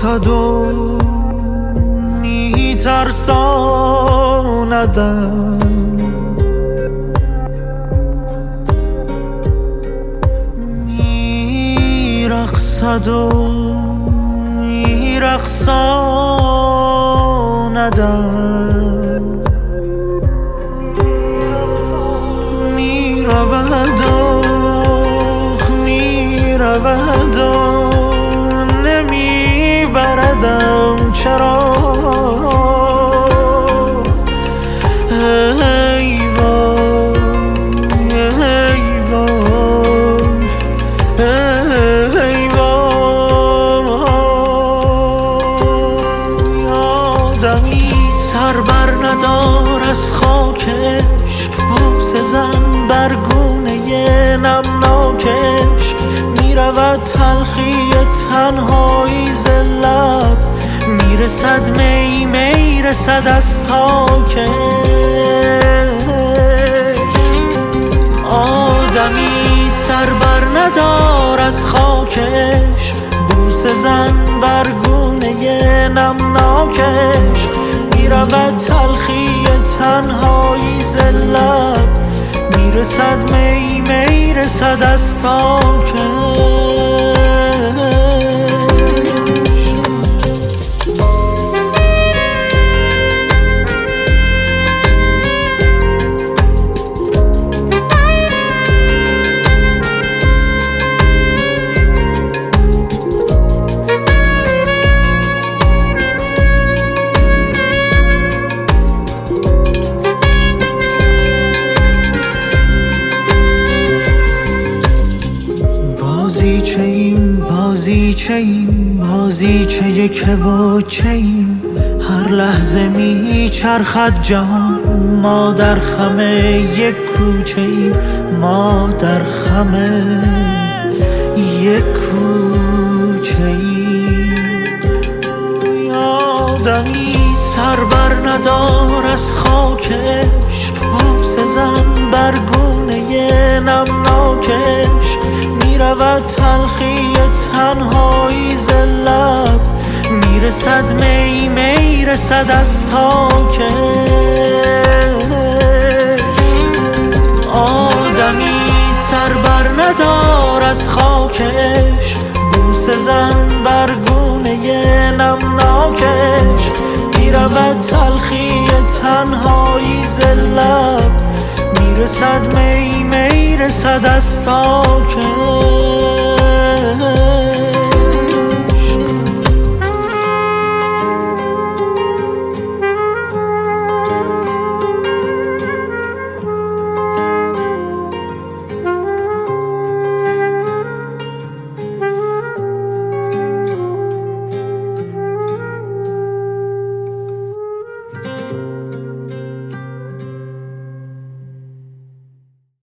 رقصد و میترساندم، میرقصد و میرقصاندم، میرود و نمیبردم چرا؟ ای وای ای وای ای وای. آدمی سر بر ندار از خاک عشق، بوسه زن بر گونه نمناکش. میرود تلخی تنهایی ز لب، میرسد می میرسد از تاکش. آدمی سر بر ندار از خاکش، بوسه زن بر گونه نمناکش. میرود تلخی تنهایی ز لب، میرسد می میرسد از تاکش. بازیچه که واچه‌ایم، هر لحظه میچرخد جهان. ما در خم یک کوچه ایم، ما در خم یک کوچه ایم. آدمی سر بر ندار از خاک عشق، بوسه زن بر گونه نمناکش. میرود تلخی تنهایی ز لب، میرسد می میرسد از تاکش. آدمی سر بر ندار از خاکش، بوسه زن بر گونه نمناکش. میرود تلخی تنهایی ز لب، میرسد می میرسد از تاکش.